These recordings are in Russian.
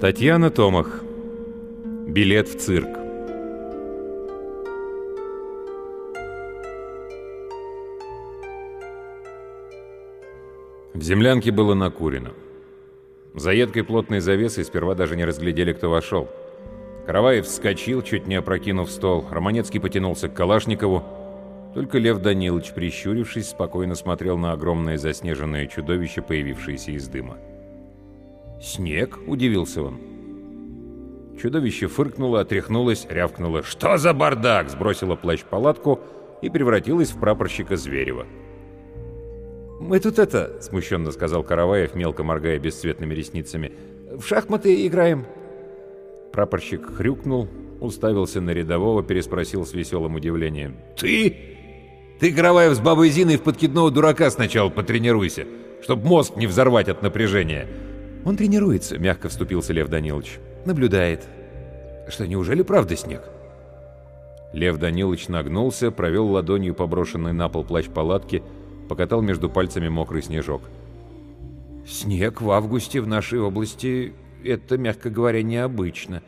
Татьяна Томах. Билет в цирк. В землянке было накурено. За едкой плотной завесой сперва даже не разглядели, кто вошел. Караваев вскочил, чуть не опрокинув стол. Романецкий потянулся к Калашникову. Только Лев Данилович, прищурившись, спокойно смотрел на огромное заснеженное чудовище, появившееся из дыма. «Снег?» — удивился он. Чудовище фыркнуло, отряхнулось, рявкнуло: «Что за бардак?» — сбросило плащ-палатку и превратилось в прапорщика Зверева. «Мы тут это...» — смущенно сказал Караваев, мелко моргая бесцветными ресницами. «В шахматы играем». Прапорщик хрюкнул, уставился на рядового, переспросил с веселым удивлением: «Ты? Ты, Караваев, с бабой Зиной в подкидного дурака сначала потренируйся, чтоб мозг не взорвать от напряжения». «Он тренируется», — мягко вступился Лев Данилович. «Наблюдает». «Что, неужели правда снег?» Лев Данилович нагнулся, провел ладонью по брошенной на пол плащ-палатки, покатал между пальцами мокрый снежок. «Снег в августе в нашей области — это, мягко говоря, необычно».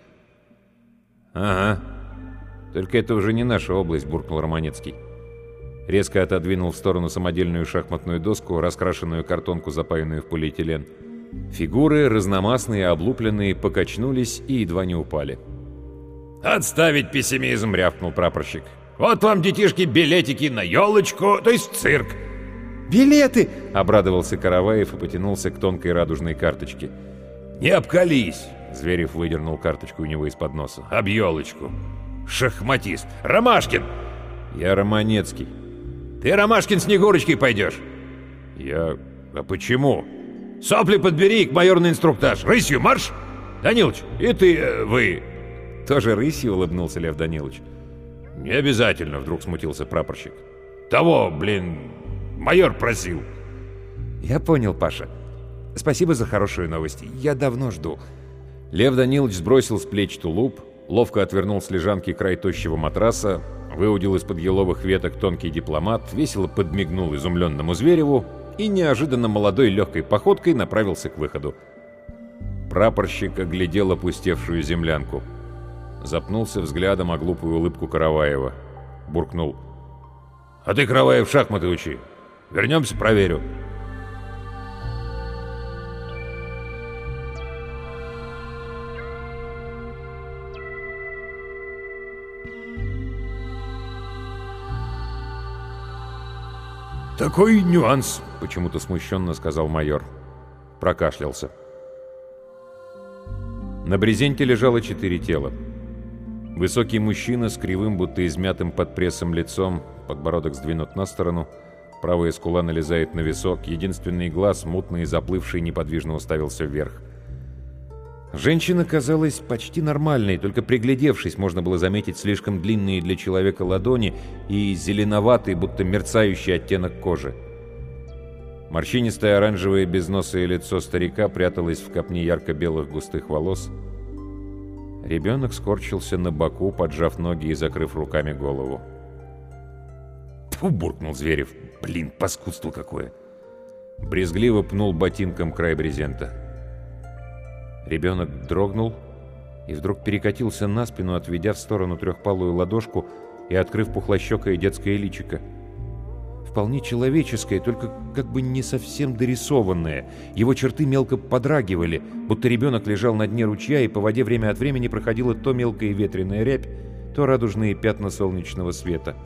«Ага, только это уже не наша область», — буркнул Романецкий. Резко отодвинул в сторону самодельную шахматную доску, раскрашенную картонку, запаянную в полиэтилен. Фигуры, разномастные, облупленные, покачнулись и едва не упали. «Отставить пессимизм!» — рявкнул прапорщик. «Вот вам, детишки, билетики на елочку, то есть в цирк!» «Билеты!» — обрадовался Караваев и потянулся к тонкой радужной карточке. «Не обкались!» — Зверев выдернул карточку у него из-под носа. «Об елочку! Шахматист! Ромашкин!» «Я Романецкий». «Ты, Ромашкин, Снегурочкой пойдешь!» «Я... А почему?» «Сопли подбери и к майору на инструктаж! Рысью марш! Данилыч, и ты, вы...» «Тоже рысью?» — улыбнулся Лев Данилович. «Не обязательно», — вдруг смутился прапорщик. «Того, майор просил». «Я понял, Паша. Спасибо за хорошую новость. Я давно жду». Лев Данилович сбросил с плеч тулуп, ловко отвернул с лежанки край тощего матраса, выудил из-под еловых веток тонкий дипломат, весело подмигнул изумленному Звереву и неожиданно молодой легкой походкой направился к выходу. Прапорщик оглядел опустевшую землянку. Запнулся взглядом о глупую улыбку Караваева. Буркнул: «А ты, Караваев, шахматы учи. Вернемся, проверю». «Такой нюанс», — почему-то смущенно сказал майор. Прокашлялся. На брезенте лежало 4 тела. Высокий мужчина с кривым, будто измятым под прессом лицом, подбородок сдвинут на сторону, правая скула налезает на висок, единственный глаз, мутный и заплывший, неподвижно уставился вверх. Женщина казалась почти нормальной, только приглядевшись, можно было заметить слишком длинные для человека ладони и зеленоватый, будто мерцающий оттенок кожи. Морщинистое оранжевое безносое лицо старика пряталось в копне ярко-белых густых волос. Ребенок скорчился на боку, поджав ноги и закрыв руками голову. «Тьфу!» — буркнул Зверев. «Паскудство какое!» Брезгливо пнул ботинком край брезента. Ребенок дрогнул и вдруг перекатился на спину, отведя в сторону трехпалую ладошку и открыв пухлощекое детское личико. Вполне человеческое, только как бы не совсем дорисованное. Его черты мелко подрагивали, будто ребенок лежал на дне ручья, и по воде время от времени проходила то мелкая ветреная рябь, то радужные пятна солнечного света.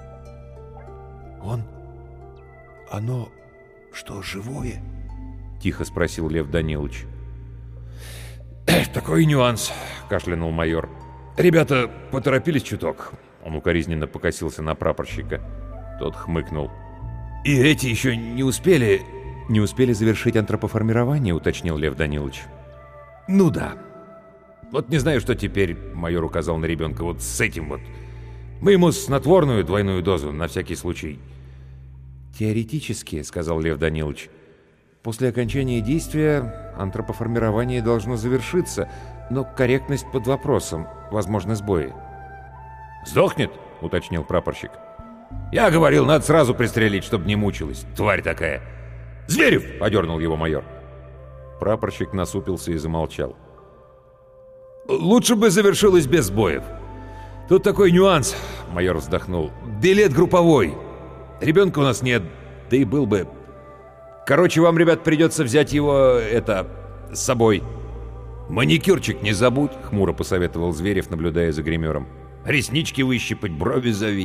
Оно что, живое?» — тихо спросил Лев Данилович. «Такой нюанс», — кашлянул майор. «Ребята поторопились чуток». Он укоризненно покосился на прапорщика. Тот хмыкнул. «И эти еще не успели...» «Не успели завершить антропоформирование», — уточнил Лев Данилович. «Ну да. Вот не знаю, что теперь», — майор указал на ребенка, — «вот с этим вот. Мы ему снотворную двойную дозу, на всякий случай». «Теоретически», — сказал Лев Данилович, — «после окончания действия антропоформирование должно завершиться, но корректность под вопросом, возможны сбои». «Сдохнет?» — уточнил прапорщик. «Я говорил, надо сразу пристрелить, чтобы не мучилась, тварь такая». «Зверев!» — одернул его майор. Прапорщик насупился и замолчал. Лучше бы завершилось без сбоев. Тут такой нюанс, майор вздохнул. Билет групповой. Ребенка у нас нет, да и был бы. Короче, вам, ребят, придется взять его, с собой. Маникюрчик не забудь, хмуро посоветовал Зверев, наблюдая за гримером. Реснички выщипать, брови завить.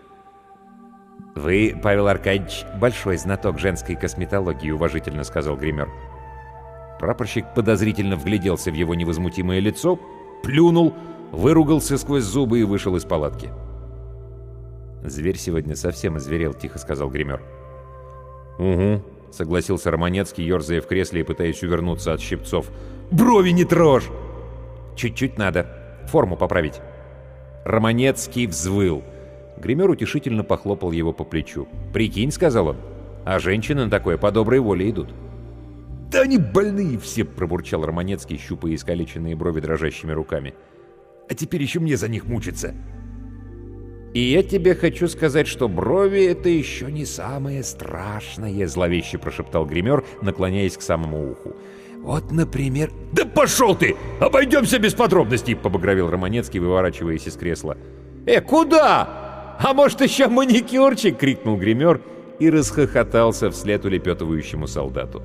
«Вы, Павел Аркадьевич, большой знаток женской косметологии», — уважительно сказал гример. Прапорщик подозрительно вгляделся в его невозмутимое лицо, плюнул, выругался сквозь зубы и вышел из палатки. «Зверь сегодня совсем озверел», — тихо сказал гример. «Угу», — согласился Романецкий, ерзая в кресле и пытаясь увернуться от щипцов. «Брови не трожь!» «Чуть-чуть надо. Форму поправить». Романецкий взвыл. Гример утешительно похлопал его по плечу. «Прикинь», — сказал он, — «а женщины на такое по доброй воле идут». «Да они больные все!» — пробурчал Романецкий, щупая искалеченные брови дрожащими руками. «А теперь еще мне за них мучиться!» «И я тебе хочу сказать, что брови — это еще не самое страшное», — зловеще прошептал гример, наклоняясь к самому уху. «Вот, например...» «Да пошел ты! Обойдемся без подробностей!» — побагровел Романецкий, выворачиваясь из кресла. Куда? А может, еще маникюрчик?» — крикнул гример и расхохотался вслед улепетывающему солдату.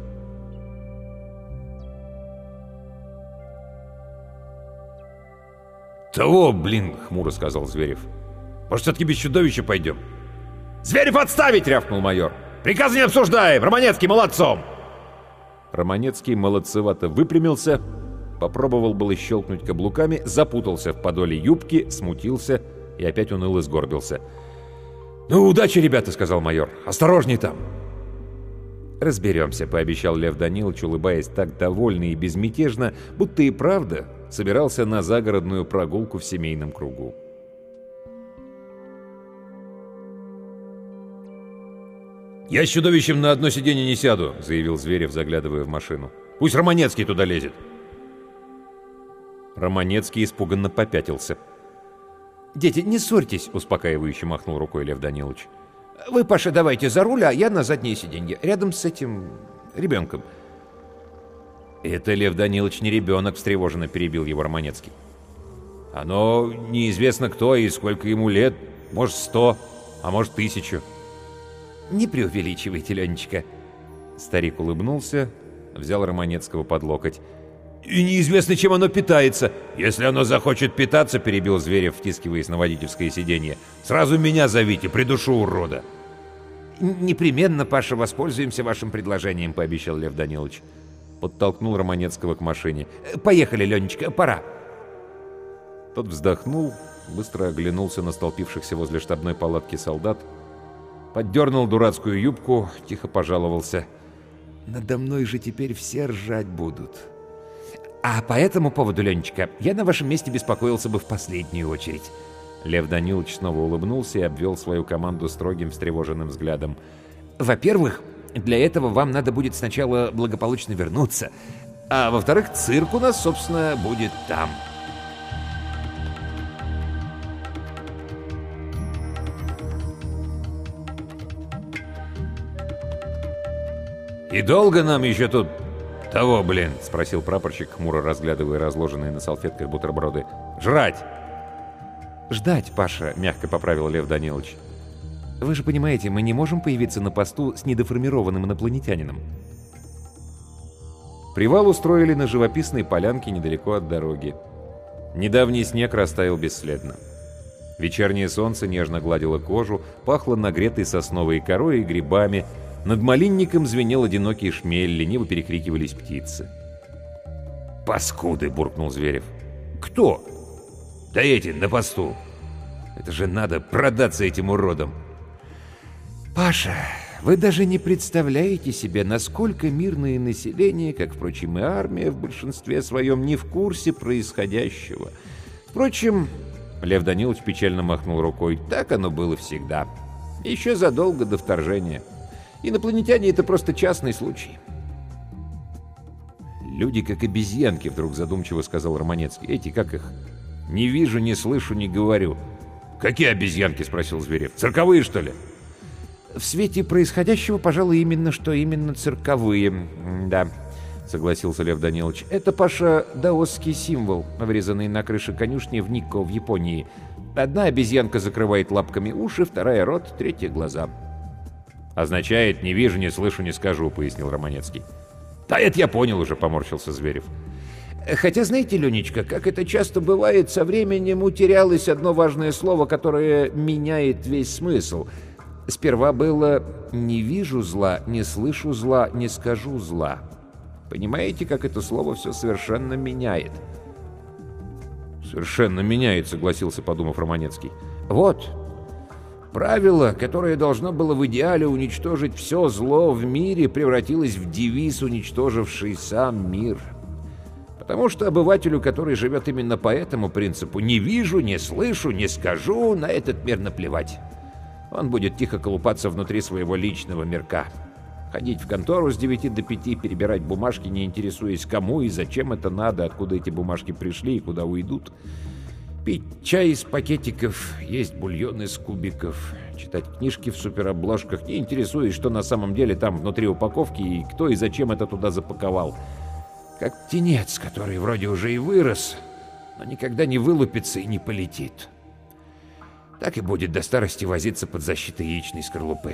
«Того, блин!» — хмуро сказал Зверев. «Может, все-таки без чудовища пойдем?» «Зверев отставить!» — рявкнул майор. «Приказ не обсуждаем! Романецкий молодцом!» Романецкий молодцевато выпрямился, попробовал было щелкнуть каблуками, запутался в подоле юбки, смутился и опять уныло сгорбился. «Ну, удачи, ребята!» — сказал майор. «Осторожней там!» «Разберемся», — пообещал Лев Данилович, улыбаясь так довольно и безмятежно, будто и правда собирался на загородную прогулку в семейном кругу. «Я с чудовищем на одно сиденье не сяду», — заявил Зверев, заглядывая в машину. «Пусть Романецкий туда лезет». Романецкий испуганно попятился. «Дети, не ссорьтесь», — успокаивающе махнул рукой Лев Данилович. «Вы, Паша, давайте за руль, а я на заднее сиденье, рядом с этим ребенком». «Это, Лев Данилович, не ребенок», — встревоженно перебил его Романецкий. «Оно неизвестно кто и сколько ему лет, может 100, а может 1000». «Не преувеличивайте, Ленечка». Старик улыбнулся, взял Романецкого под локоть. «И неизвестно, чем оно питается. Если оно захочет питаться, — перебил Зверев, втискиваясь на водительское сиденье, — сразу меня зовите, придушу урода». «Непременно, Паша, воспользуемся вашим предложением», — пообещал Лев Данилович. Подтолкнул Романецкого к машине. «Поехали, Ленечка, пора». Тот вздохнул, быстро оглянулся на столпившихся возле штабной палатки солдат, поддернул дурацкую юбку, тихо пожаловался. «Надо мной же теперь все ржать будут». «А по этому поводу, Ленечка, я на вашем месте беспокоился бы в последнюю очередь». Лев Данилович снова улыбнулся и обвел свою команду строгим, встревоженным взглядом. «Во-первых, для этого вам надо будет сначала благополучно вернуться, а во-вторых, цирк у нас, собственно, будет там». «И долго нам еще тут того, блин?» — спросил прапорщик, хмуро разглядывая разложенные на салфетках бутерброды. «Жрать!» «Ждать, Паша», — мягко поправил Лев Данилович. «Вы же понимаете, мы не можем появиться на посту с недоформированным инопланетянином». Привал устроили на живописной полянке недалеко от дороги. Недавний снег растаял бесследно. Вечернее солнце нежно гладило кожу, пахло нагретой сосновой корой и грибами. Над малинником звенел одинокий шмель, лениво перекрикивались птицы. «Паскуды!» — буркнул Зверев. «Кто?» «Да эти, на посту! Это же надо продаться этим уродам!» «Паша, вы даже не представляете себе, насколько мирное население, как, впрочем, и армия в большинстве своем, не в курсе происходящего. Впрочем, Лев Данилович печально махнул рукой, так оно было всегда. Еще задолго до вторжения. Инопланетяне — это просто частный случай». «Люди как обезьянки», — вдруг задумчиво сказал Романецкий. «Эти, как их? Не вижу, не слышу, не говорю». «Какие обезьянки?» — спросил Зверев. «Цирковые, что ли?» «В свете происходящего, пожалуй, именно цирковые. Да, согласился Лев Данилович. «Это, Паша, даосский символ, вырезанный на крыше конюшни в Никко в Японии. Одна обезьянка закрывает лапками уши, вторая — рот, третья — глаза». «Означает, не вижу, не слышу, не скажу», — пояснил Романецкий. «Да это я понял уже», — поморщился Зверев. «Хотя, знаете, Ленечка, как это часто бывает, со временем утерялось одно важное слово, которое меняет весь смысл. Сперва было «не вижу зла, не слышу зла, не скажу зла». Понимаете, как это слово все совершенно меняет?» «Совершенно меняет», — согласился, подумав Романецкий. «Вот. Правило, которое должно было в идеале уничтожить все зло в мире, превратилось в девиз, уничтоживший сам мир. Потому что обывателю, который живет именно по этому принципу «не вижу, не слышу, не скажу», на этот мир наплевать. Он будет тихо колупаться внутри своего личного мирка. Ходить в контору с 9 до 5, перебирать бумажки, не интересуясь, кому и зачем это надо, откуда эти бумажки пришли и куда уйдут. Пить чай из пакетиков, есть бульон из кубиков, читать книжки в суперобложках, не интересуясь, что на самом деле там внутри упаковки и кто и зачем это туда запаковал. Как птенец, который вроде уже и вырос, но никогда не вылупится и не полетит. Так и будет до старости возиться под защитой яичной скорлупы.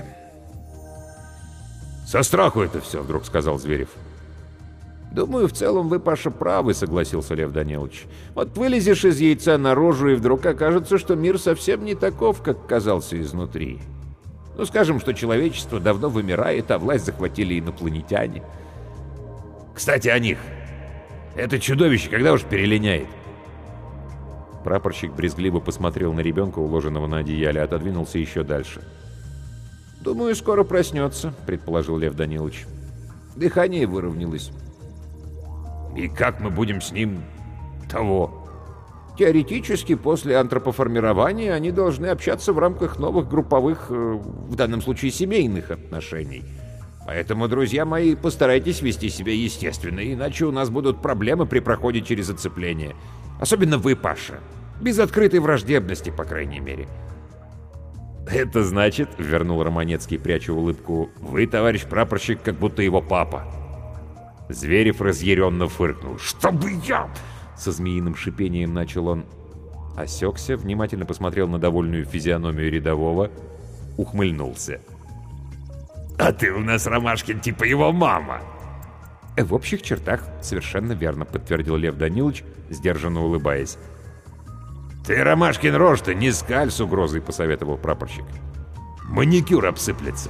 «Со страху это все», — вдруг сказал Зверев. «Думаю, в целом вы, Паша, правы», — согласился Лев Данилович. «Вот вылезешь из яйца наружу, и вдруг окажется, что мир совсем не таков, как казался изнутри. Ну, скажем, что человечество давно вымирает, а власть захватили инопланетяне». «Кстати, о них. Это чудовище когда уж перелиняет?» Прапорщик брезгливо посмотрел на ребенка, уложенного на одеяле, отодвинулся еще дальше. «Думаю, скоро проснется», — предположил Лев Данилович. «Дыхание выровнялось». «И как мы будем с ним того?» «Теоретически, после антропоформирования они должны общаться в рамках новых групповых, в данном случае семейных отношений. Поэтому, друзья мои, постарайтесь вести себя естественно, иначе у нас будут проблемы при проходе через оцепление. Особенно вы, Паша. Без открытой враждебности, по крайней мере». «Это значит, — вернул Романецкий, пряча улыбку, — вы, товарищ прапорщик, как будто его папа». Зверев разъяренно фыркнул. «Чтобы я...» — со змеиным шипением начал он. Осекся, внимательно посмотрел на довольную физиономию рядового, ухмыльнулся. «А ты у нас, Ромашкин, типа его мама!» «В общих чертах совершенно верно», — подтвердил Лев Данилович, сдержанно улыбаясь. «Ты, Ромашкин, рожь-то не «Скаль с угрозой», — посоветовал прапорщик. «Маникюр обсыплется».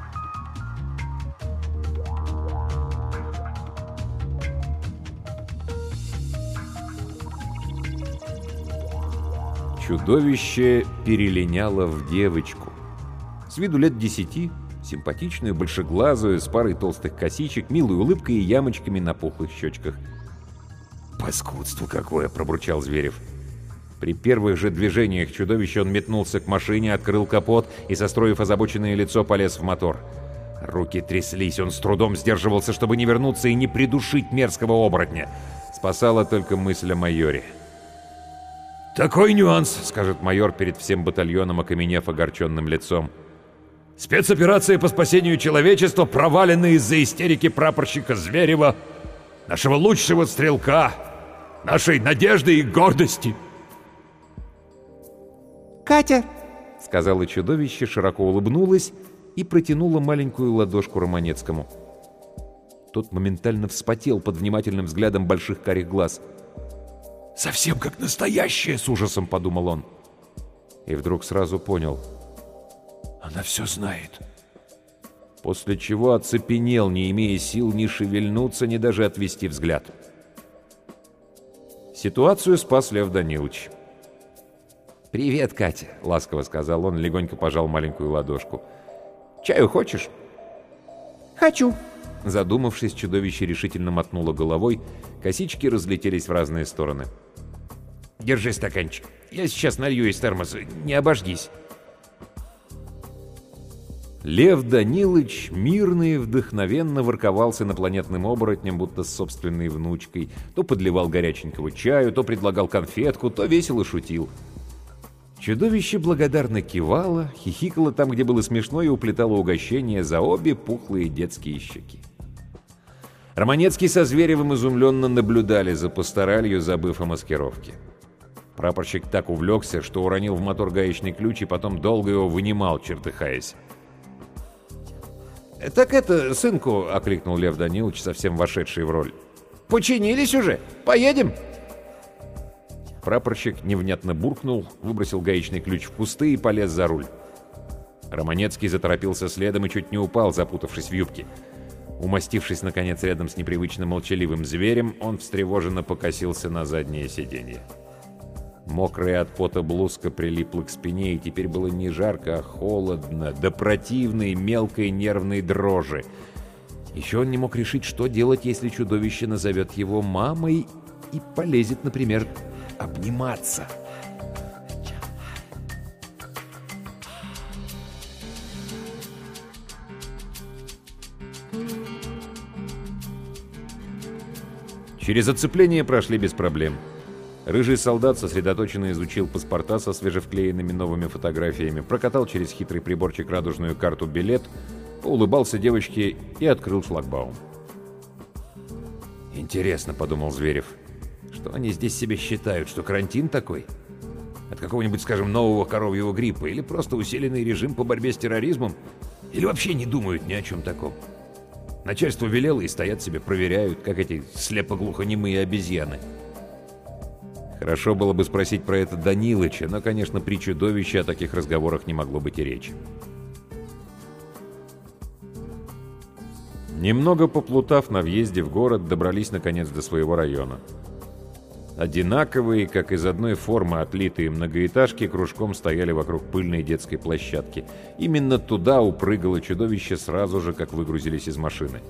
Чудовище перелиняло в девочку. С виду лет 10, симпатичную, большеглазую, с парой толстых косичек, милой улыбкой и ямочками на пухлых щечках. «Паскудство какое!» — пробурчал Зверев. При первых же движениях чудовища он метнулся к машине, открыл капот и, состроив озабоченное лицо, полез в мотор. Руки тряслись, он с трудом сдерживался, чтобы не вернуться и не придушить мерзкого оборотня. Спасала только мысль о майоре. «Такой нюанс», — скажет майор перед всем батальоном, окаменев огорченным лицом. «Спецоперация по спасению человечества провалена из-за истерики прапорщика Зверева, нашего лучшего стрелка, нашей надежды и гордости». «Катя!» — сказала чудовище, широко улыбнулась и протянула маленькую ладошку Романецкому. Тот моментально вспотел под внимательным взглядом больших карих глаз. «Совсем как настоящее!» — с ужасом подумал он. И вдруг сразу понял. Она все знает. После чего оцепенел, не имея сил ни шевельнуться, ни даже отвести взгляд. Ситуацию спас Лев Данилович. «Привет, Катя», — ласково сказал он, легонько пожал маленькую ладошку. «Чаю хочешь?» «Хочу». Задумавшись, чудовище решительно мотнуло головой, косички разлетелись в разные стороны. «Держи стаканчик. Я сейчас налью из термоса. Не обожгись». Лев Данилович мирно и вдохновенно ворковался инопланетным оборотнем, будто с собственной внучкой. То подливал горяченького чаю, то предлагал конфетку, то весело шутил. Чудовище благодарно кивало, хихикало там, где было смешно, и уплетало угощение за обе пухлые детские щеки. Романецкий со Зверевым изумленно наблюдали за пасторалью, забыв о маскировке. Прапорщик так увлекся, что уронил в мотор гаечный ключ и потом долго его вынимал, чертыхаясь. «Так это, сынку!» — окликнул Лев Данилович, совсем вошедший в роль. «Починились уже? Поедем?» Прапорщик невнятно буркнул, выбросил гаечный ключ в кусты и полез за руль. Романецкий заторопился следом и чуть не упал, запутавшись в юбке. Умастившись, наконец, рядом с непривычно молчаливым Зверем, он встревоженно покосился на заднее сиденье. Мокрая от пота блузка прилипла к спине, и теперь было не жарко, а холодно, до противной мелкой нервной дрожи. Еще он не мог решить, что делать, если чудовище назовет его мамой и полезет, например, обниматься. Через оцепление прошли без проблем. Рыжий солдат сосредоточенно изучил паспорта со свежевклеенными новыми фотографиями, прокатал через хитрый приборчик радужную карту билет, поулыбался девочке и открыл шлагбаум. «Интересно», — подумал Зверев, — «что они здесь себе считают, что карантин такой? От какого-нибудь, скажем, нового коровьего гриппа? Или просто усиленный режим по борьбе с терроризмом? Или вообще не думают ни о чем таком? Начальство велело и стоят себе, проверяют, как эти слепо-глухонемые обезьяны». Хорошо было бы спросить про это Данилыча, но, конечно, при чудовище о таких разговорах не могло быть и речи. Немного поплутав на въезде в город, добрались наконец до своего района. Одинаковые, как из одной формы отлитые многоэтажки, кружком стояли вокруг пыльной детской площадки. Именно туда упрыгало чудовище сразу же, как выгрузились из машины.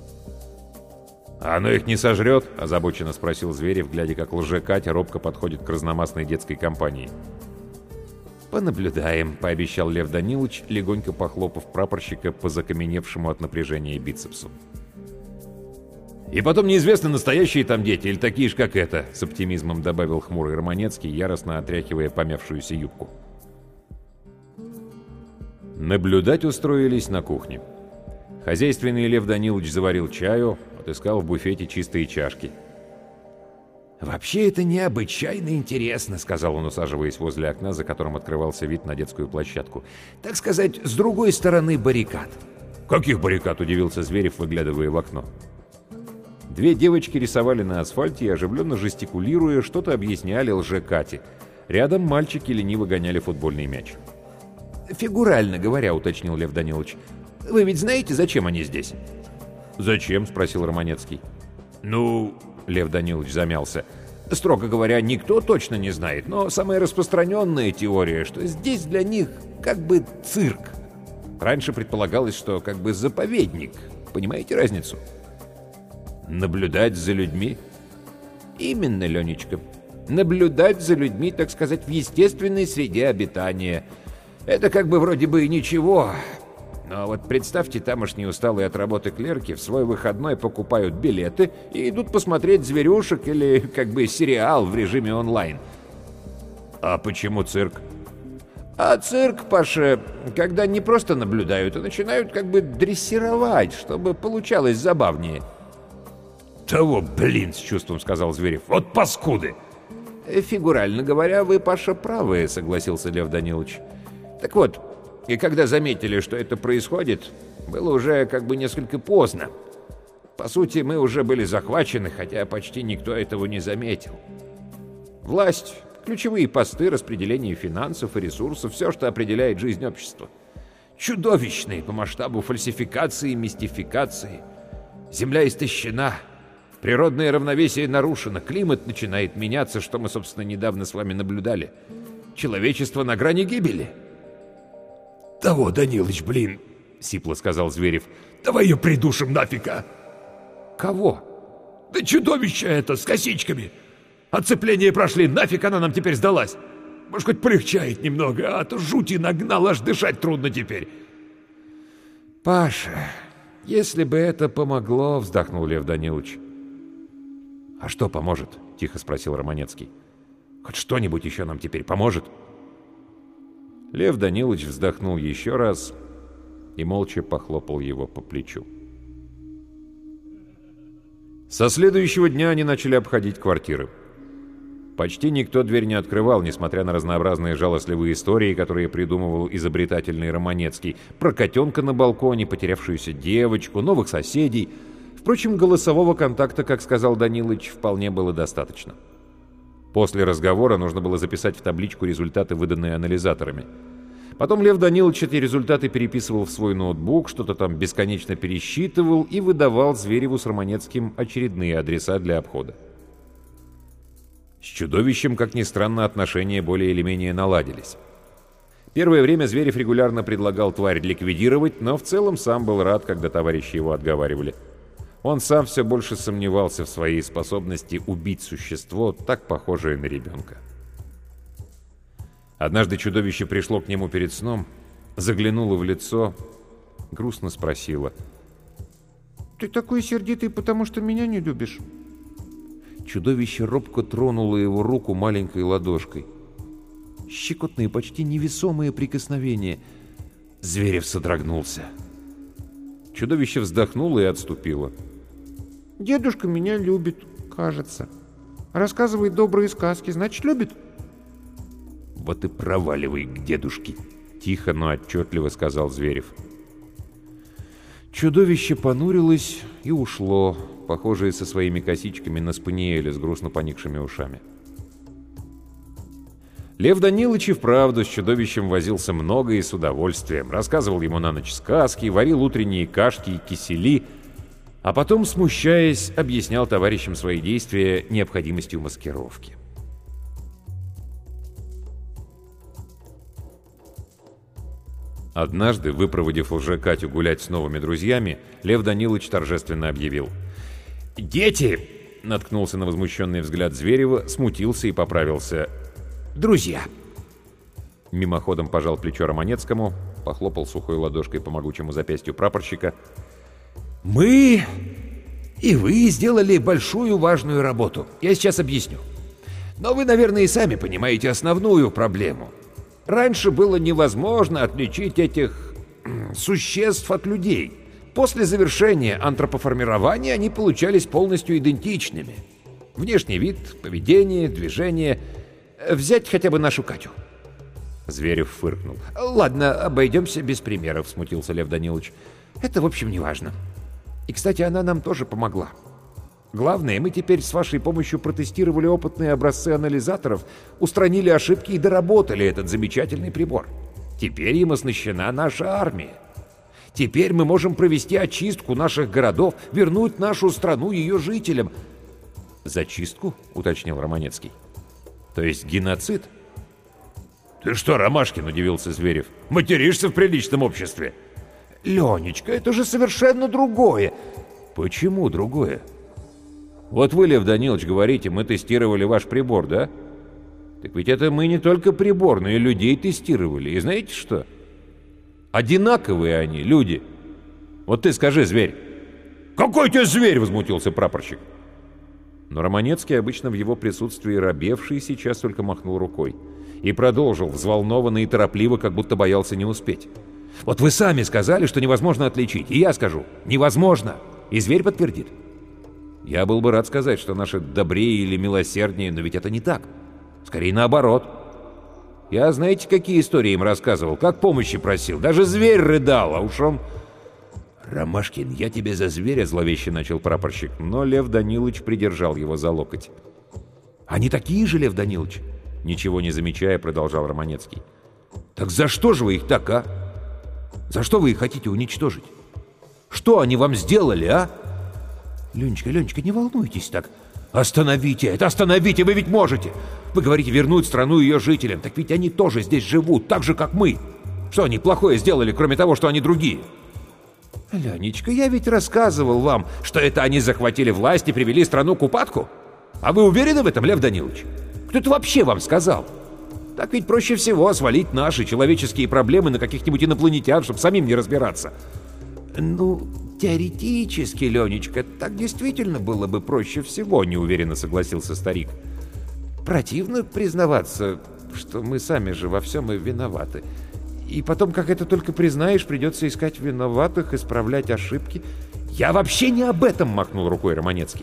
«А оно их не сожрет?» – озабоченно спросил Зверев, глядя, как лже-Катя робко подходит к разномастной детской компании. «Понаблюдаем», – пообещал Лев Данилович, легонько похлопав прапорщика по закаменевшему от напряжения бицепсу. «И потом неизвестно, настоящие там дети или такие же, как это», — с оптимизмом добавил хмурый Романецкий, яростно отряхивая помявшуюся юбку. Наблюдать устроились на кухне. Хозяйственный Лев Данилович заварил чаю, отыскал в буфете чистые чашки. «Вообще это необычайно интересно», — сказал он, усаживаясь возле окна, за которым открывался вид на детскую площадку. «Так сказать, с другой стороны баррикад». «Каких баррикад?» — удивился Зверев, выглядывая в окно. Две девочки рисовали на асфальте и, оживленно жестикулируя, что-то объясняли лже-Кате. Рядом мальчики лениво гоняли футбольный мяч. «Фигурально говоря», — уточнил Лев Данилович. «Вы ведь знаете, зачем они здесь?» «Зачем?» — спросил Романецкий. «Ну...» — Лев Данилович замялся. «Строго говоря, никто точно не знает, но самая распространенная теория, что здесь для них как бы цирк. Раньше предполагалось, что как бы заповедник. Понимаете разницу?» «Наблюдать за людьми?» «Именно, Ленечка. Наблюдать за людьми, так сказать, в естественной среде обитания. Это как бы вроде бы и ничего. Но вот представьте, тамошние усталые от работы клерки в свой выходной покупают билеты и идут посмотреть зверюшек или как бы сериал в режиме онлайн». «А почему цирк?» «А цирк, Паша, когда не просто наблюдают, а начинают как бы дрессировать, чтобы получалось забавнее». «Того, блин!» — с чувством сказал Зверев. «Вот паскуды!» «Фигурально говоря, вы, Паша, правы», — согласился Лев Данилович. «Так вот, и когда заметили, что это происходит, было уже как бы несколько поздно. По сути, мы уже были захвачены, хотя почти никто этого не заметил. Власть, ключевые посты, распределение финансов и ресурсов — все, что определяет жизнь общества. Чудовищные по масштабу фальсификации и мистификации. Земля истощена. Природное равновесие нарушено, климат начинает меняться, что мы, собственно, недавно с вами наблюдали. Человечество на грани гибели». «Того, Данилыч, блин!» — сипло сказал Зверев. «Давай ее придушим нафиг, а!» «Кого?» «Да чудовище это, с косичками! Отцепление прошли, нафиг она нам теперь сдалась! Может, хоть полегчает немного, а то жути нагнал, аж дышать трудно теперь!» «Паша, если бы это помогло», — вздохнул Лев Данилович. «А что поможет?» — тихо спросил Романецкий. «Хоть что-нибудь еще нам теперь поможет?» Лев Данилович вздохнул еще раз и молча похлопал его по плечу. Со следующего дня они начали обходить квартиры. Почти никто дверь не открывал, несмотря на разнообразные жалостливые истории, которые придумывал изобретательный Романецкий. Про котенка на балконе, потерявшуюся девочку, новых соседей. Впрочем, голосового контакта, как сказал Данилыч, вполне было достаточно. После разговора нужно было записать в табличку результаты, выданные анализаторами. Потом Лев Данилович эти результаты переписывал в свой ноутбук, что-то там бесконечно пересчитывал и выдавал Звереву с Романецким очередные адреса для обхода. С чудовищем, как ни странно, отношения более или менее наладились. Первое время Зверев регулярно предлагал тварь ликвидировать, но в целом сам был рад, когда товарищи его отговаривали. Он сам все больше сомневался в своей способности убить существо, так похожее на ребенка. Однажды чудовище пришло к нему перед сном, заглянуло в лицо, грустно спросило: «Ты такой сердитый, потому что меня не любишь?» Чудовище робко тронуло его руку маленькой ладошкой. Щекотные, почти невесомые прикосновения. Зверев содрогнулся. Чудовище вздохнуло и отступило. «Дедушка меня любит, кажется. Рассказывает добрые сказки, значит, любит?» «Вот и проваливай к дедушке», — тихо, но отчетливо сказал Зверев. Чудовище понурилось и ушло, похожее со своими косичками на спаниеля с грустно поникшими ушами. Лев Данилович и вправду с чудовищем возился много и с удовольствием, рассказывал ему на ночь сказки, варил утренние кашки и кисели, а потом, смущаясь, объяснял товарищам свои действия необходимостью маскировки. Однажды, выпроводив лже-Катю гулять с новыми друзьями, Лев Данилович торжественно объявил: «Дети!» — наткнулся на возмущенный взгляд Зверева, смутился и поправился: «Друзья!» Мимоходом пожал плечо Романецкому, похлопал сухой ладошкой по могучему запястью прапорщика. «Мы и вы сделали большую важную работу. Я сейчас объясню. Но вы, наверное, и сами понимаете основную проблему. Раньше было невозможно отличить этих существ от людей. После завершения антропоформирования они получались полностью идентичными. Внешний вид, поведение, движение. Взять хотя бы нашу Катю». Зверев фыркнул. «Ладно, обойдемся без примеров», — смутился Лев Данилович. «Это, в общем, не важно. И, кстати, она нам тоже помогла. Главное, мы теперь с вашей помощью протестировали опытные образцы анализаторов, устранили ошибки и доработали этот замечательный прибор. Теперь им оснащена наша армия. Теперь мы можем провести очистку наших городов, вернуть нашу страну ее жителям». «Зачистку?» — уточнил Романецкий. «То есть геноцид?» «Ты что, Ромашкин?» — удивился Зверев. «Материшься в приличном обществе?» «Ленечка, это же совершенно другое!» «Почему другое? Вот вы, Лев Данилович, говорите, мы тестировали ваш прибор, да? Так ведь это мы не только прибор, но и людей тестировали. И знаете что? Одинаковые они, люди. Вот ты скажи, зверь». «Какой ты зверь?» — возмутился прапорщик. Но Романецкий, обычно в его присутствии робевший, сейчас только махнул рукой и продолжил, взволнованно и торопливо, как будто боялся не успеть. «Вот вы сами сказали, что невозможно отличить, и я скажу, невозможно, и зверь подтвердит. Я был бы рад сказать, что наши добрее или милосерднее, но ведь это не так. Скорее наоборот. Я знаете, какие истории им рассказывал, как помощи просил, даже зверь рыдал, а уж он...» «Ромашкин, я тебе за зверя», — зловеще начал прапорщик, но Лев Данилович придержал его за локоть. «Они такие же, Лев Данилович?» — ничего не замечая, продолжал Романецкий. «Так за что же вы их так, а? За что вы их хотите уничтожить? Что они вам сделали, а?» «Ленечка, Ленечка, не волнуйтесь так. Остановите это, остановите, вы ведь можете. Вы говорите вернуть страну ее жителям, так ведь они тоже здесь живут, так же, как мы. Что они плохое сделали, кроме того, что они другие?» «Ленечка, я ведь рассказывал вам, что это они захватили власть и привели страну к упадку. А вы уверены в этом, Лев Данилович? Кто это вообще вам сказал? Так ведь проще всего свалить наши человеческие проблемы на каких-нибудь инопланетян, чтобы самим не разбираться». «Ну, теоретически, Ленечка, так действительно было бы проще всего», — неуверенно согласился старик. «Противно признаваться, что мы сами же во всем и виноваты. И потом, как это только признаешь, придется искать виноватых, исправлять ошибки». «Я вообще не об этом!» — махнул рукой Романецкий.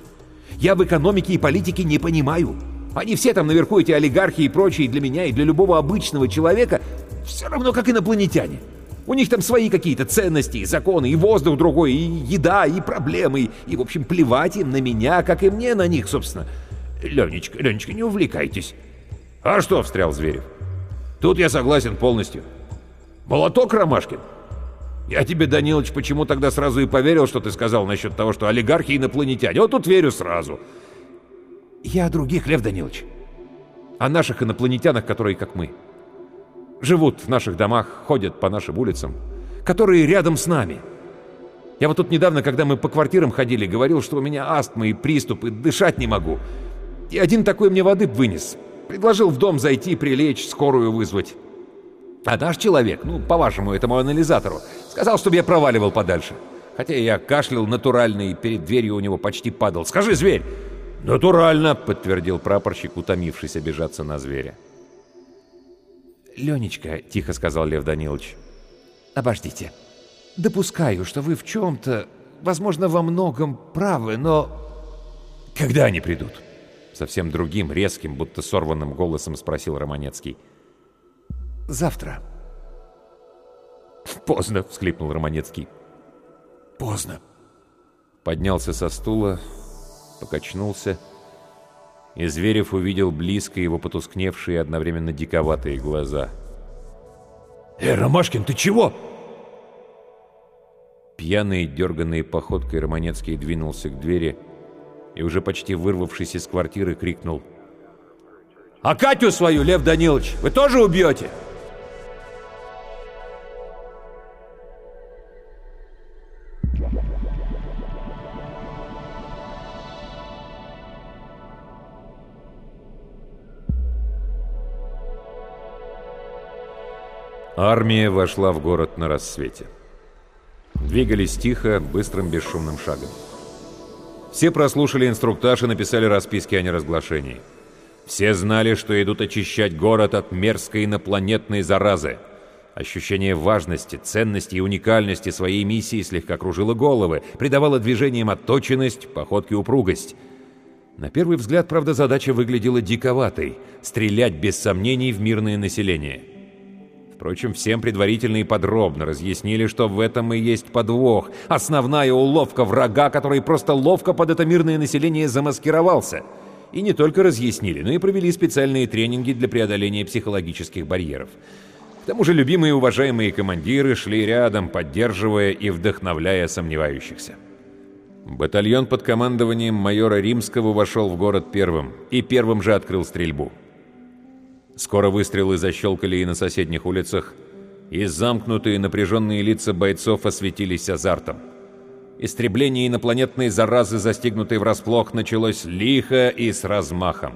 Я в экономике и политике не понимаю. Они все там наверху, эти олигархи и прочие, для меня и для любого обычного человека все равно как инопланетяне. У них там свои какие-то ценности, и законы, и воздух другой, и еда, и проблемы, и, в общем, плевать им на меня, как и мне на них, собственно. Ленечка, не увлекайтесь. А что, встрял Зверев? Тут я согласен полностью. Молоток, Ромашкин? Я тебе, Данилыч, почему тогда сразу и поверил, что ты сказал насчет того, что олигархи инопланетяне. Вот тут верю сразу. Я о других, Лев Данилович. О наших инопланетянах, которые как мы. Живут в наших домах, ходят по нашим улицам. Которые рядом с нами. Я вот тут недавно, когда мы по квартирам ходили, говорил, что у меня астма и приступ, и дышать не могу. И один такой мне воды вынес. Предложил в дом зайти, прилечь, скорую вызвать. А наш человек, по-вашему, этому анализатору, сказал, чтобы я проваливал подальше. Хотя я кашлял натурально и перед дверью у него почти падал. Скажи, зверь! «Натурально», — подтвердил прапорщик, утомившись обижаться на зверя. «Ленечка», — тихо сказал Лев Данилович, — «обождите. Допускаю, что вы в чем-то, возможно, во многом правы, но...» «Когда они придут?» — совсем другим, резким, будто сорванным голосом спросил Романецкий. «Завтра». «Поздно», — всхлипнул Романецкий. «Поздно». Поднялся со стула, покачнулся, и Зверев увидел близко его потускневшие и одновременно диковатые глаза. Ромашкин, ты чего?» Пьяной, дерганной походкой Романецкий двинулся к двери и, уже почти вырвавшись из квартиры, крикнул: «А Катю свою, Лев Данилович, вы тоже убьете?» Армия вошла в город на рассвете. Двигались тихо, быстрым, бесшумным шагом. Все прослушали инструктаж и написали расписки о неразглашении. Все знали, что идут очищать город от мерзкой инопланетной заразы. Ощущение важности, ценности и уникальности своей миссии слегка кружило головы, придавало движениям отточенность, походке упругость. На первый взгляд, правда, задача выглядела диковатой — стрелять без сомнений в мирное население. Впрочем, всем предварительно и подробно разъяснили, что в этом и есть подвох, основная уловка врага, который просто ловко под это мирное население замаскировался. И не только разъяснили, но и провели специальные тренинги для преодоления психологических барьеров. К тому же любимые и уважаемые командиры шли рядом, поддерживая и вдохновляя сомневающихся. Батальон под командованием майора Римского вошел в город первым и первым же открыл стрельбу. Скоро выстрелы защелкали и на соседних улицах, и замкнутые напряженные лица бойцов осветились азартом. Истребление инопланетной заразы, застигнутой врасплох, началось лихо и с размахом.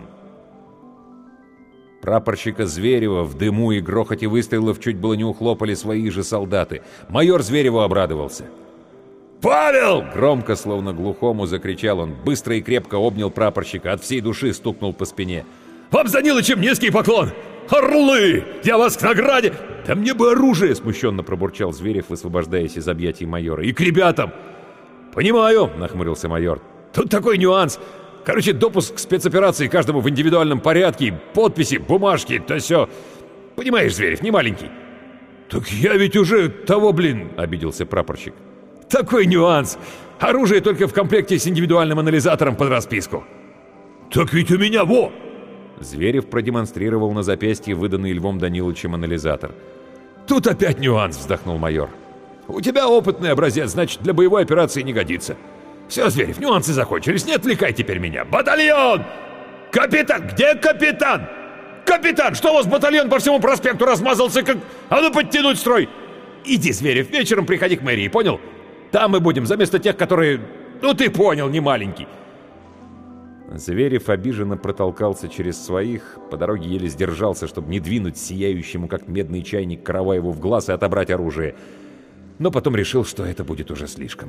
Прапорщика Зверева в дыму и грохоте выстрелов чуть было не ухлопали свои же солдаты. Майор Звереву обрадовался. «Павел!» — громко, словно глухому, закричал он. Быстро и крепко обнял прапорщика, от всей души стукнул по спине. «Вам за Данилычем низкий поклон! Орлы! Я вас к награде!» «Да мне бы оружие!» — смущенно пробурчал Зверев, высвобождаясь из объятий майора. «И к ребятам!» «Понимаю!» — нахмурился майор. «Тут такой нюанс. Короче, допуск к спецоперации каждому в индивидуальном порядке, подписи, бумажки, то все. Понимаешь, Зверев, не маленький». «Так я ведь уже того, — обиделся прапорщик. — Такой нюанс. Оружие только в комплекте с индивидуальным анализатором под расписку». «Так ведь у меня во!» Зверев продемонстрировал на запястье выданный Львом Даниловичем анализатор. «Тут опять нюанс», — вздохнул майор. «У тебя опытный образец, значит, для боевой операции не годится. Все, Зверев, нюансы закончились, не отвлекай теперь меня. Батальон! Капитан! Где капитан? Капитан, что у вас батальон по всему проспекту размазался, как... А ну, подтянуть строй! Иди, Зверев, вечером приходи к мэрии, понял? Там мы будем, за место тех, которые... Ну, ты понял, не маленький». Зверев обиженно протолкался через своих, по дороге еле сдержался, чтобы не двинуть сияющему, как медный чайник, Караваеву в глаз и отобрать оружие. Но потом решил, что это будет уже слишком.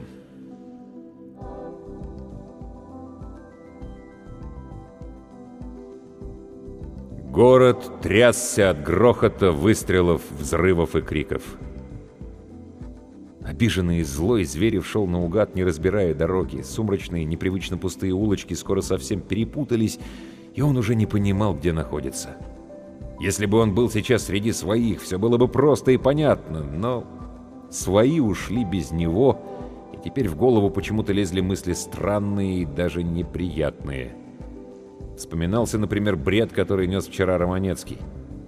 Город трясся от грохота, выстрелов, взрывов и криков. Обиженный и злой, Зверев шел наугад, не разбирая дороги. Сумрачные, непривычно пустые улочки скоро совсем перепутались, и он уже не понимал, где находится. Если бы он был сейчас среди своих, все было бы просто и понятно, но свои ушли без него, и теперь в голову почему-то лезли мысли странные и даже неприятные. Вспоминался, например, бред, который нес вчера Романецкий.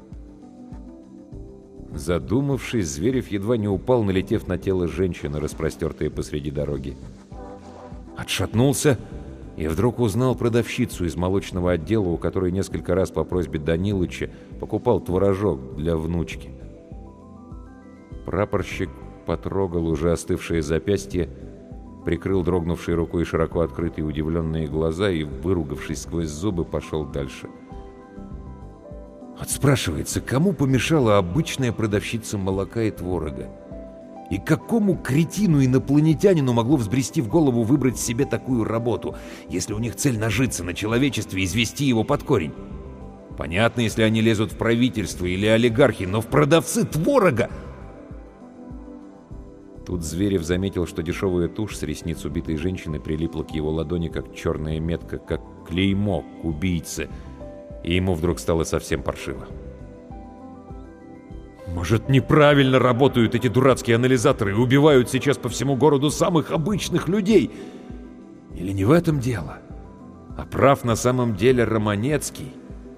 Задумавшись, Зверев едва не упал, налетев на тело женщины, распростертое посреди дороги. Отшатнулся и вдруг узнал продавщицу из молочного отдела, у которой несколько раз по просьбе Данилыча покупал творожок для внучки. Прапорщик потрогал уже остывшее запястье, прикрыл дрогнувшей рукой широко открытые удивленные глаза и, выругавшись сквозь зубы, пошел дальше. Вот спрашивается, кому помешала обычная продавщица молока и творога? И какому кретину-инопланетянину могло взбрести в голову выбрать себе такую работу, если у них цель нажиться на человечестве и извести его под корень? Понятно, если они лезут в правительство или олигархи, но в продавцы творога! Тут Зверев заметил, что дешевая тушь с ресниц убитой женщины прилипла к его ладони, как черная метка, как клеймо к убийце, и ему вдруг стало совсем паршиво. Может, неправильно работают эти дурацкие анализаторы и убивают сейчас по всему городу самых обычных людей? Или не в этом дело? А прав на самом деле Романецкий?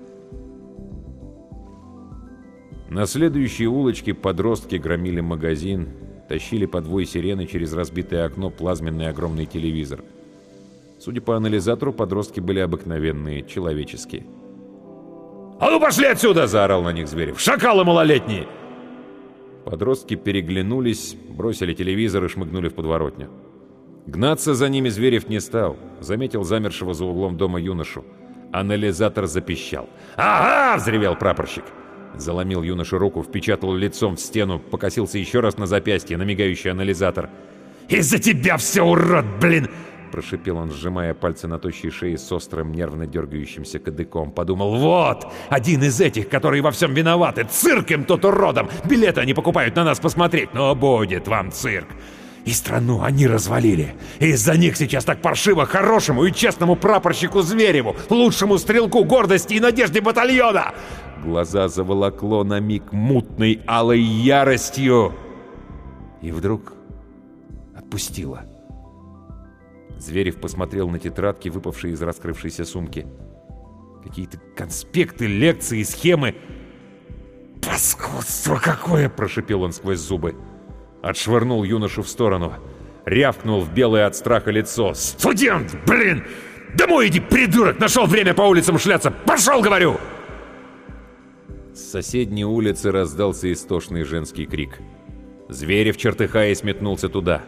На следующей улочке подростки громили магазин, тащили по двое сирены через разбитое окно плазменный огромный телевизор. Судя по анализатору, подростки были обыкновенные, человеческие. «А ну пошли отсюда!» — заорал на них Зверев. «Шакалы малолетние!» Подростки переглянулись, бросили телевизор и шмыгнули в подворотню. Гнаться за ними Зверев не стал. Заметил замершего за углом дома юношу. Анализатор запищал. «Ага!» — взревел прапорщик. Заломил юноше руку, впечатал лицом в стену, покосился еще раз на запястье, на мигающий анализатор. «Из-за тебя все, урод, блин!» — прошипел он, сжимая пальцы на тощей шее с острым, нервно дергающимся кадыком. Подумал, вот, один из этих, которые во всем виноваты. Цирк им тут уродом. Билеты они покупают на нас посмотреть, но будет вам цирк. И страну они развалили. Из-за них сейчас так паршиво хорошему и честному прапорщику Звереву, лучшему стрелку гордости и надежде батальона. Глаза заволокло на миг мутной алой яростью. И вдруг отпустило. Зверев посмотрел на тетрадки, выпавшие из раскрывшейся сумки. Какие-то конспекты, лекции, схемы. «Паскудство какое!» — прошипел он сквозь зубы. Отшвырнул юношу в сторону. Рявкнул в белое от страха лицо. «Студент, блин! Домой иди, придурок! Нашел время по улицам шляться! Пошел, говорю!» С соседней улицы раздался истошный женский крик. Зверев, чертыхаясь, метнулся туда.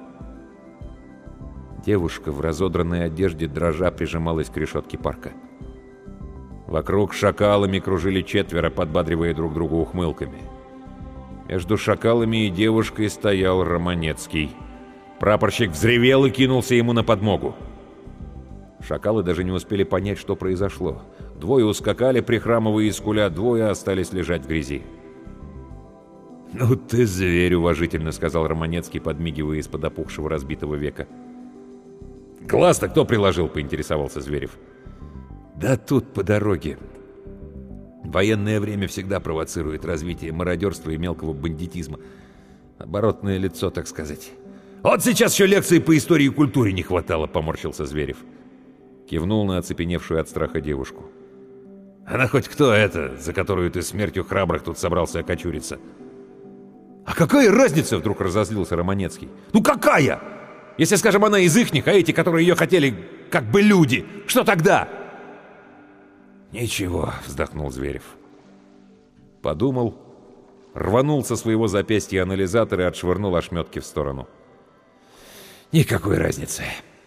Девушка в разодранной одежде дрожа прижималась к решетке парка. Вокруг шакалами кружили четверо, подбадривая друг друга ухмылками. Между шакалами и девушкой стоял Романецкий. Прапорщик взревел и кинулся ему на подмогу. Шакалы даже не успели понять, что произошло. Двое ускакали, прихрамывая и скуля, двое остались лежать в грязи. «Ну ты зверь!» — уважительно сказал Романецкий, подмигивая из-под опухшего разбитого века. «Глаз-то кто приложил?» — поинтересовался Зверев. «Да тут по дороге. Военное время всегда провоцирует развитие мародерства и мелкого бандитизма. Оборотное лицо, так сказать». «Вот сейчас еще лекции по истории и культуре не хватало», — поморщился Зверев. Кивнул на оцепеневшую от страха девушку. «Она хоть кто это, за которую ты смертью храбрых тут собрался окочуриться?» «А какая разница?» — вдруг разозлился Романецкий. «Ну какая? Если, скажем, она из ихних, а эти, которые ее хотели, как бы люди, что тогда?» «Ничего», — вздохнул Зверев. Подумал, рванул со своего запястья анализатор и отшвырнул ошметки в сторону. «Никакой разницы».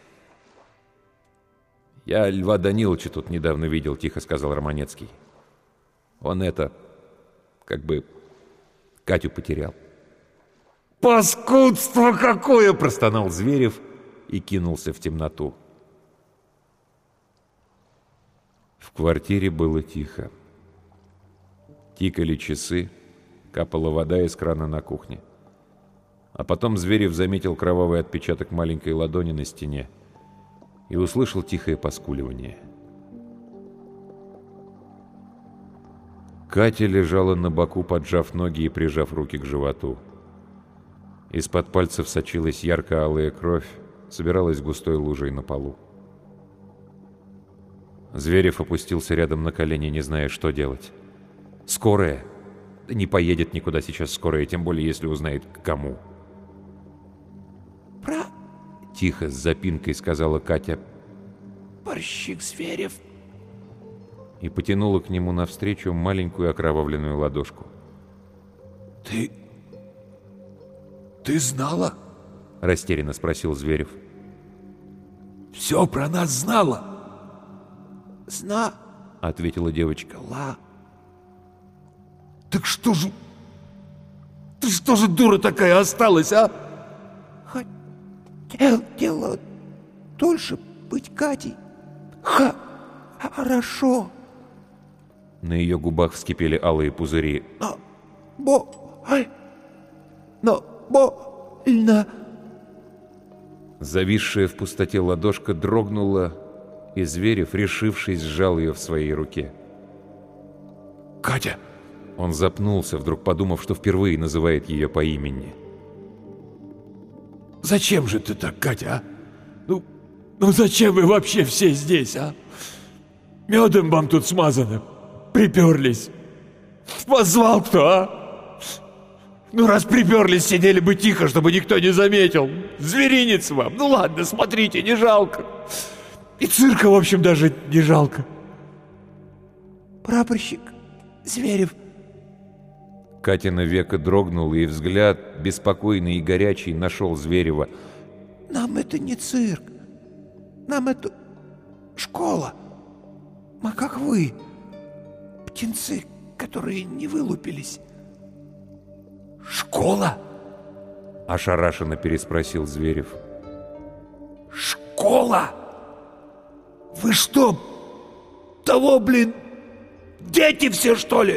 «Я Льва Даниловича тут недавно видел», — тихо сказал Романецкий. «Он как бы Катю потерял». «Паскудство какое!» — простонал Зверев и кинулся в темноту. В квартире было тихо. Тикали часы, капала вода из крана на кухне. А потом Зверев заметил кровавый отпечаток маленькой ладони на стене и услышал тихое поскуливание. Катя лежала на боку, поджав ноги и прижав руки к животу. Из-под пальцев сочилась ярко-алая кровь, собиралась густой лужей на полу. Зверев опустился рядом на колени, не зная, что делать. «Скорая!» Да не поедет никуда сейчас скорая, тем более, если узнает, к кому. Тихо, с запинкой сказала Катя. «Борщик Зверев». И потянула к нему навстречу маленькую окровавленную ладошку. Ты знала?» — растерянно спросил Зверев. «Все про нас знала?» — ответила девочка. «Так что же... Ты что же дура такая осталась, а?» Хотела дольше быть Катей. Хорошо. На ее губах вскипели алые пузыри. Но больно. Зависшая в пустоте ладошка дрогнула, и Зверев, решившись, сжал ее в своей руке. «Катя!» Он запнулся, вдруг подумав, что впервые называет ее по имени. «Зачем же ты так, Катя, а? Ну зачем вы вообще все здесь, а? Медом вам тут смазано. Приперлись. Вас звал кто, а? Ну, раз приперлись, сидели бы тихо, чтобы никто не заметил. Зверинец вам. Ну ладно, смотрите, не жалко. И цирка, в общем, даже не жалко». «Прапорщик Зверев». Катина века дрогнула, и взгляд, беспокойный и горячий, нашел Зверева. «Нам это не цирк. Нам это школа. Мы как вы, птенцы, которые не вылупились». «Школа?» — ошарашенно переспросил Зверев. «Школа? Вы что, дети все, что ли?»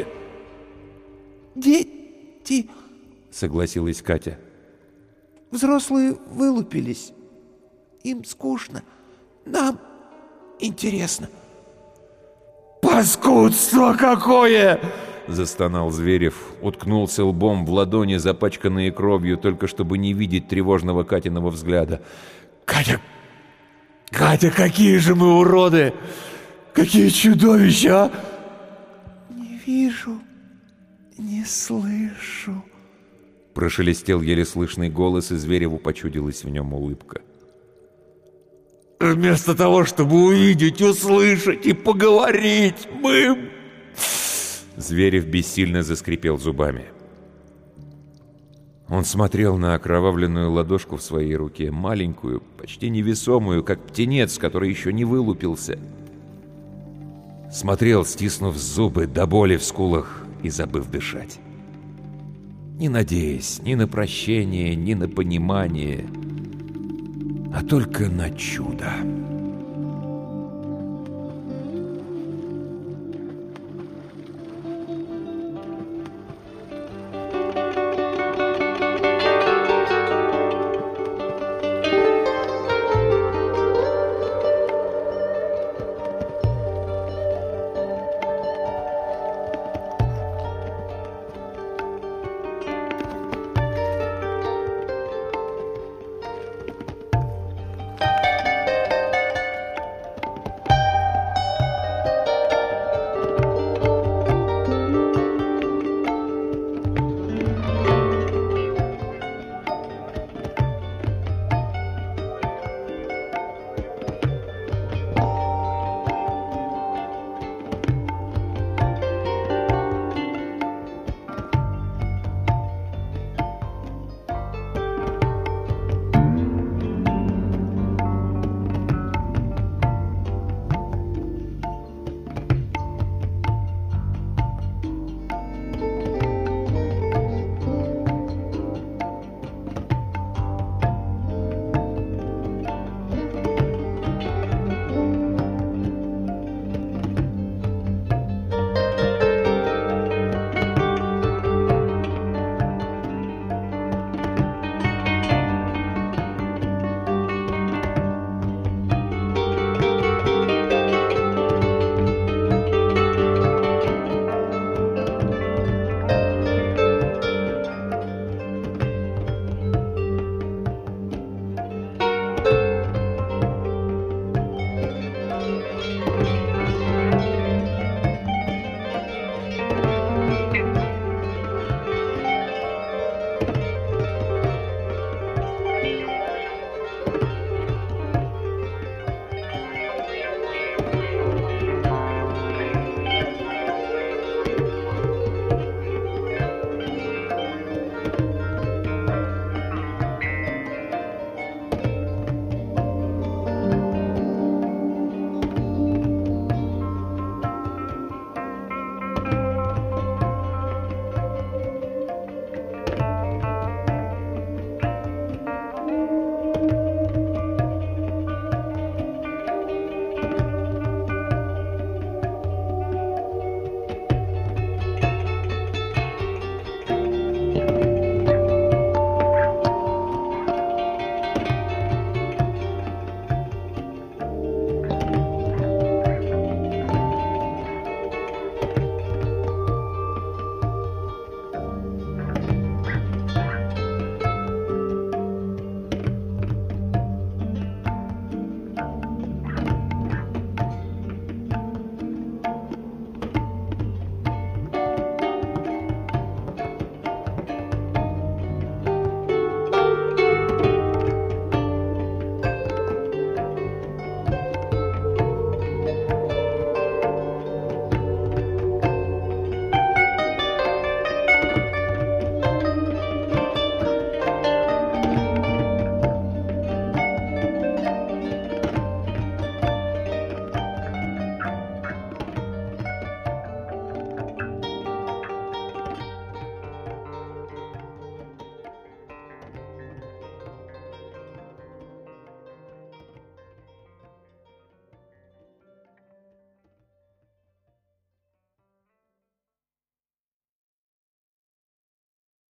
«Дети», — согласилась Катя. «Взрослые вылупились. Им скучно. Нам интересно». «Паскудство какое!» — застонал Зверев, уткнулся лбом в ладони, запачканные кровью, только чтобы не видеть тревожного Катиного взгляда. «Катя, какие же мы уроды! Какие чудовища, а!» «Не вижу, не слышу», — прошелестел еле слышный голос, и Звереву почудилась в нем улыбка. «Вместо того, чтобы увидеть, услышать и поговорить, мы...» Зверев бессильно заскрипел зубами. Он смотрел на окровавленную ладошку в своей руке, маленькую, почти невесомую, как птенец, который еще не вылупился. Смотрел, стиснув зубы до боли в скулах и забыв дышать. Не надеясь ни на прощение, ни на понимание, а только на чудо.